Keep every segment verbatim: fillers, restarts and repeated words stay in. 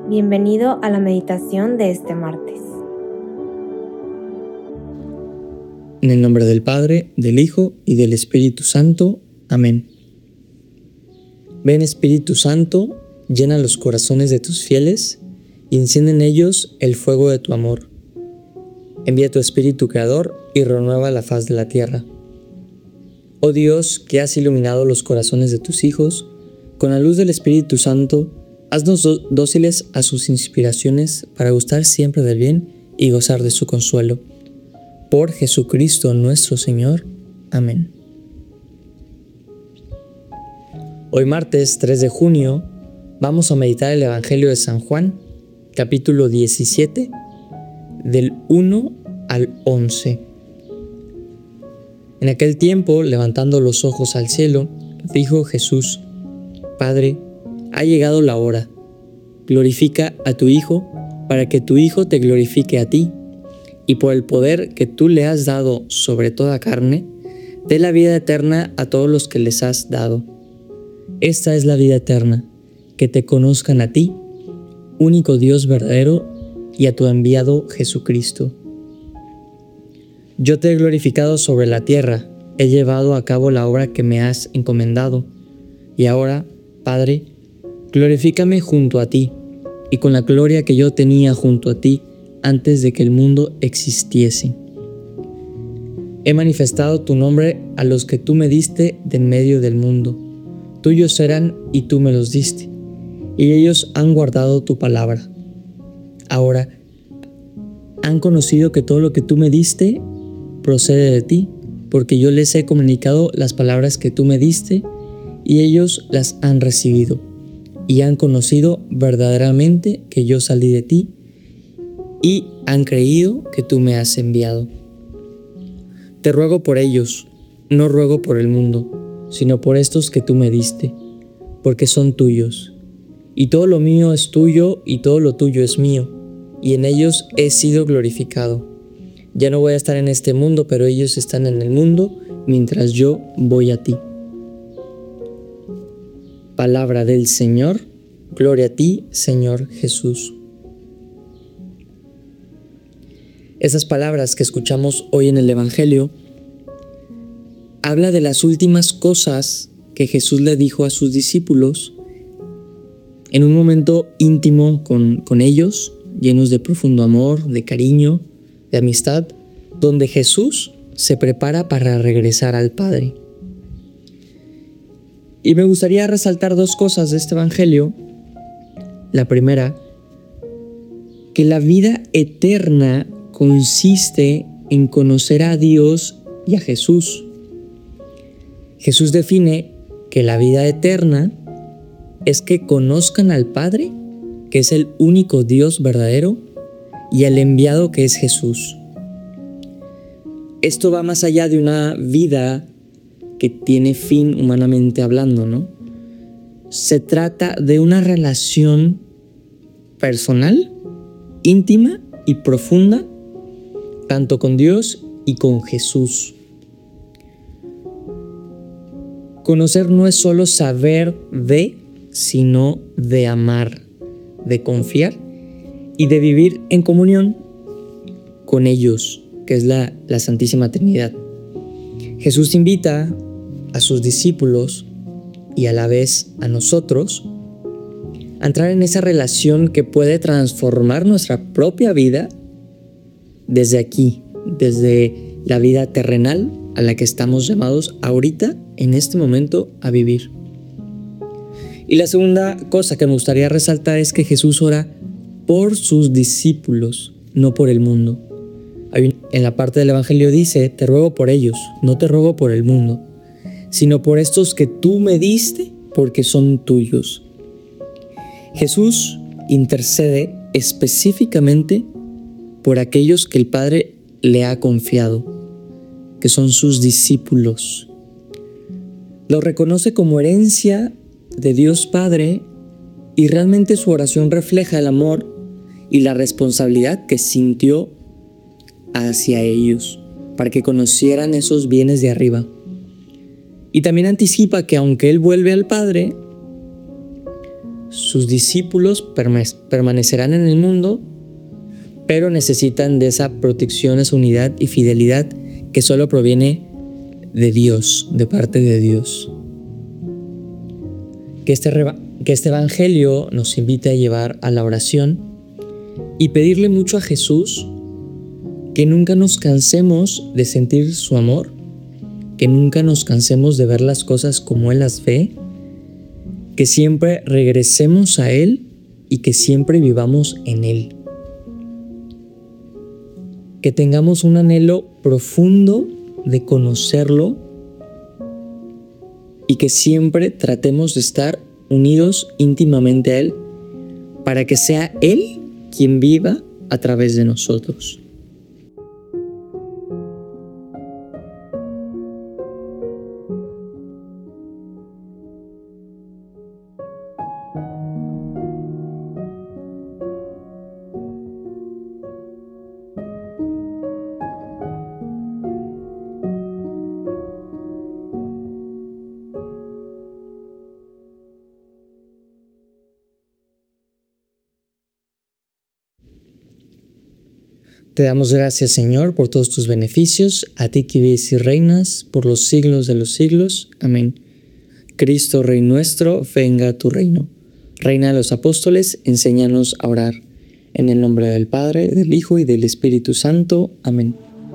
Bienvenido a la meditación de este martes. En el nombre del Padre, del Hijo y del Espíritu Santo. Amén. Ven, Espíritu Santo, llena los corazones de tus fieles y enciende en ellos el fuego de tu amor. Envía tu Espíritu Creador y renueva la faz de la tierra. Oh Dios, que has iluminado los corazones de tus hijos, con la luz del Espíritu Santo, haznos dóciles a sus inspiraciones para gustar siempre del bien y gozar de su consuelo. Por Jesucristo nuestro Señor. Amén. Hoy martes tres de junio vamos a meditar el Evangelio de San Juan, capítulo diecisiete, del uno al once. En aquel tiempo, levantando los ojos al cielo, dijo Jesús: Padre, ha llegado la hora. Glorifica a tu Hijo, para que tu Hijo te glorifique a ti, y por el poder que tú le has dado sobre toda carne, dé la vida eterna a todos los que les has dado. Esta es la vida eterna, que te conozcan a ti, único Dios verdadero, y a tu enviado Jesucristo. Yo te he glorificado sobre la tierra, he llevado a cabo la obra que me has encomendado, y ahora, Padre, glorifícame junto a ti, y con la gloria que yo tenía junto a ti antes de que el mundo existiese. He manifestado tu nombre a los que tú me diste de en medio del mundo. Tuyos eran y tú me los diste, y ellos han guardado tu palabra. Ahora, han conocido que todo lo que tú me diste procede de ti, porque yo les he comunicado las palabras que tú me diste, y ellos las han recibido, y han conocido verdaderamente que yo salí de ti, y han creído que tú me has enviado. Te ruego por ellos, no ruego por el mundo, sino por estos que tú me diste, porque son tuyos, y todo lo mío es tuyo, y todo lo tuyo es mío, y en ellos he sido glorificado. Ya no voy a estar en este mundo, pero ellos están en el mundo, mientras yo voy a ti. Palabra del Señor. Gloria a ti, Señor Jesús. Esas palabras que escuchamos hoy en el Evangelio habla de las últimas cosas que Jesús le dijo a sus discípulos en un momento íntimo con, con ellos, llenos de profundo amor, de cariño, de amistad, donde Jesús se prepara para regresar al Padre. Y me gustaría resaltar dos cosas de este Evangelio. La primera, que la vida eterna consiste en conocer a Dios y a Jesús. Jesús define que la vida eterna es que conozcan al Padre, que es el único Dios verdadero, y al enviado, que es Jesús. Esto va más allá de una vida que tiene fin humanamente hablando, ¿no? Se trata de una relación personal, íntima y profunda, tanto con Dios y con Jesús. Conocer no es solo saber de, sino de amar, de confiar y de vivir en comunión con ellos, que es la, la Santísima Trinidad. Jesús invita a sus discípulos y a la vez a nosotros a entrar en esa relación que puede transformar nuestra propia vida desde aquí, desde la vida terrenal a la que estamos llamados ahorita, en este momento, a vivir. Y la segunda cosa que me gustaría resaltar es que Jesús ora por sus discípulos, no por el mundo. En la parte del Evangelio dice: te ruego por ellos, no te ruego por el mundo, sino por estos que tú me diste, porque son tuyos. Jesús intercede específicamente por aquellos que el Padre le ha confiado, que son sus discípulos. Lo reconoce como herencia de Dios Padre, y realmente su oración refleja el amor y la responsabilidad que sintió hacia ellos, para que conocieran esos bienes de arriba. Y también anticipa que aunque Él vuelve al Padre, sus discípulos permanecerán en el mundo, pero necesitan de esa protección, esa unidad y fidelidad que solo proviene de Dios, de parte de Dios. Que este, que este evangelio nos invite a llevar a la oración y pedirle mucho a Jesús que nunca nos cansemos de sentir su amor, que nunca nos cansemos de ver las cosas como Él las ve, que siempre regresemos a Él y que siempre vivamos en Él. Que tengamos un anhelo profundo de conocerlo y que siempre tratemos de estar unidos íntimamente a Él para que sea Él quien viva a través de nosotros. Te damos gracias, Señor, por todos tus beneficios, a ti que vives y reinas por los siglos de los siglos. Amén. Cristo, Rey nuestro, venga a tu reino. Reina de los apóstoles, enséñanos a orar. En el nombre del Padre, del Hijo y del Espíritu Santo. Amén.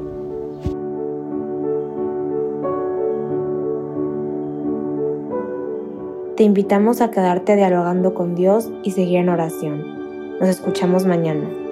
Te invitamos a quedarte dialogando con Dios y seguir en oración. Nos escuchamos mañana.